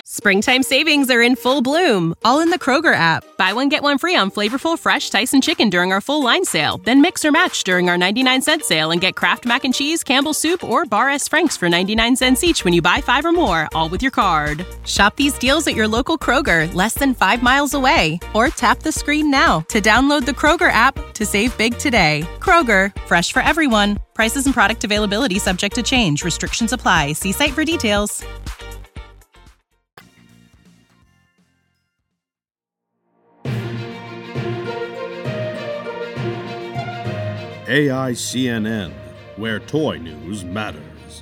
Springtime savings are in full bloom, all in the Kroger app. Buy one, get one free on flavorful, fresh Tyson chicken during our full line sale. Then mix or match during our 99-cent sale and get Kraft Mac and Cheese, Campbell's Soup, or Bar S. Frank's for 99 cents each when you buy 5 or more, all with your card. Shop these deals at your local Kroger, less than 5 miles away. Or tap the screen now to download the Kroger app to save big today. Kroger, fresh for everyone. Prices and product availability subject to change. Restrictions apply. See site for details. AICNN, where toy news matters.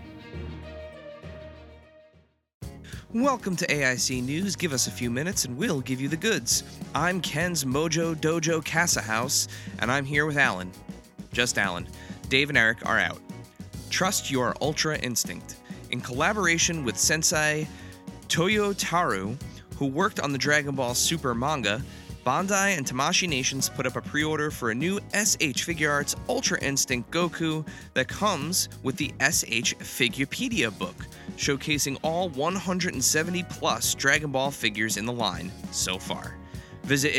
Welcome to AIC News. Give us a few minutes and we'll give you the goods. I'm Ken's Mojo Dojo Casa House, and I'm here with Alan. Just Alan. Dave and Eric are out. Trust your Ultra Instinct. In collaboration with Sensei Toyotaru, who worked on the Dragon Ball Super manga, Bandai and Tamashii Nations put up a pre-order for a new SH Figuarts Ultra Instinct Goku that comes with the SH Figupedia book, showcasing all 170-plus Dragon Ball figures in the line so far. Visit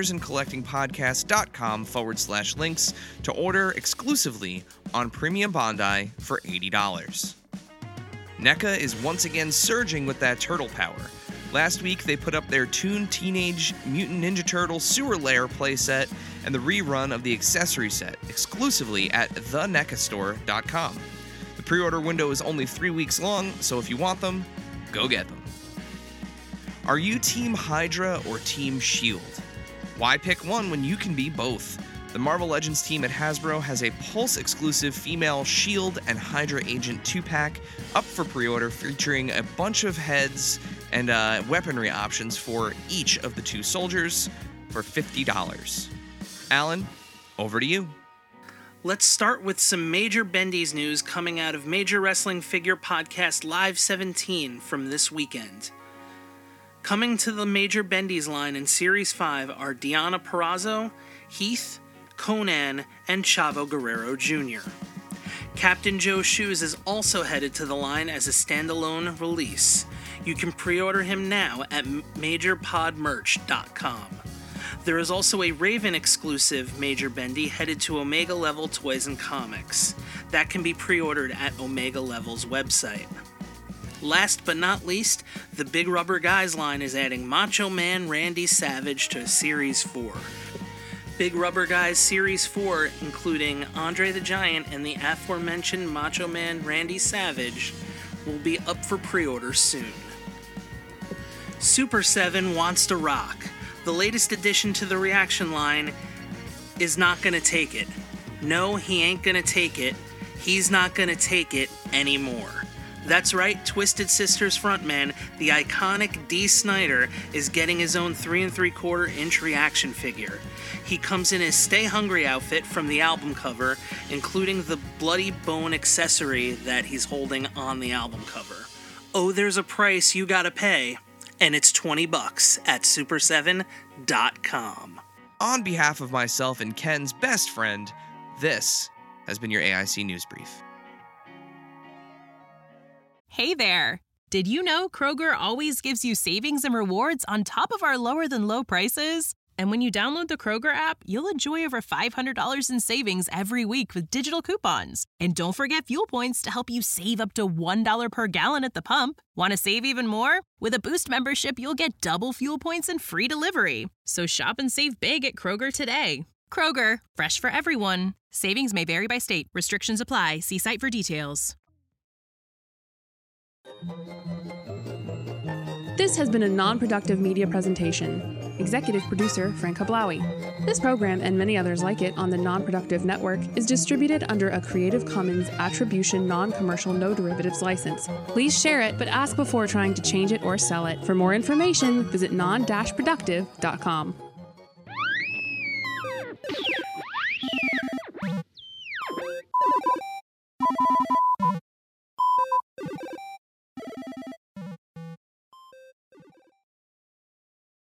adventuresincollectingpodcast.com/links to order exclusively on Premium Bandai for $80. NECA is once again surging with that turtle power. Last week, they put up their Toon Teenage Mutant Ninja Turtle Sewer Lair playset and the rerun of the accessory set, exclusively at thenecastore.com. The pre-order window is only 3 weeks long, so if you want them, go get them. Are you Team Hydra or Team S.H.I.E.L.D.? Why pick one when you can be both? The Marvel Legends team at Hasbro has a Pulse-exclusive female S.H.I.E.L.D. and Hydra Agent 2-pack up for pre-order, featuring a bunch of heads and weaponry options for each of the two soldiers for $50. Alan, over to you. Let's start with some Major Bendy's news coming out of Major Wrestling Figure Podcast Live 17 from this weekend. Coming to the Major Bendy's line in Series 5 are Deonna Purrazzo, Heath, Conan, and Chavo Guerrero Jr. Captain Joe Shoes is also headed to the line as a standalone release. You can pre-order him now at MajorPodMerch.com. There is also a Raven-exclusive Major Bendy headed to Omega Level Toys and Comics. That can be pre-ordered at Omega Level's website. Last but not least, the Big Rubber Guys line is adding Macho Man Randy Savage to Series 4. Big Rubber Guys Series 4, including Andre the Giant and the aforementioned Macho Man Randy Savage, will be up for pre-order soon. Super 7 wants to rock. The latest addition to the Reaction line is not gonna take it. No, he ain't gonna take it. He's not gonna take it anymore. That's right, Twisted Sisters frontman, the iconic Dee Snider, is getting his own 3 3/4 inch reaction figure. He comes in his Stay Hungry outfit from the album cover, including the bloody bone accessory that he's holding on the album cover. Oh, there's a price you gotta pay, and it's $20 at super7.com. On behalf of myself and Ken's best friend, this has been your AIC News Brief. Hey there! Did you know Kroger always gives you savings and rewards on top of our lower-than-low prices? And when you download the Kroger app, you'll enjoy over $500 in savings every week with digital coupons. And don't forget fuel points to help you save up to $1 per gallon at the pump. Want to save even more? With a Boost membership, you'll get double fuel points and free delivery. So shop and save big at Kroger today. Kroger, fresh for everyone. Savings may vary by state. Restrictions apply. See site for details. This has been a non-productive media presentation. Executive producer Frank Hablawi. This program and many others like it on the Non-Productive Network is distributed under a Creative Commons Attribution Non-Commercial No Derivatives license. Please share it, but ask before trying to change it or sell it. For more information, visit non-productive.com.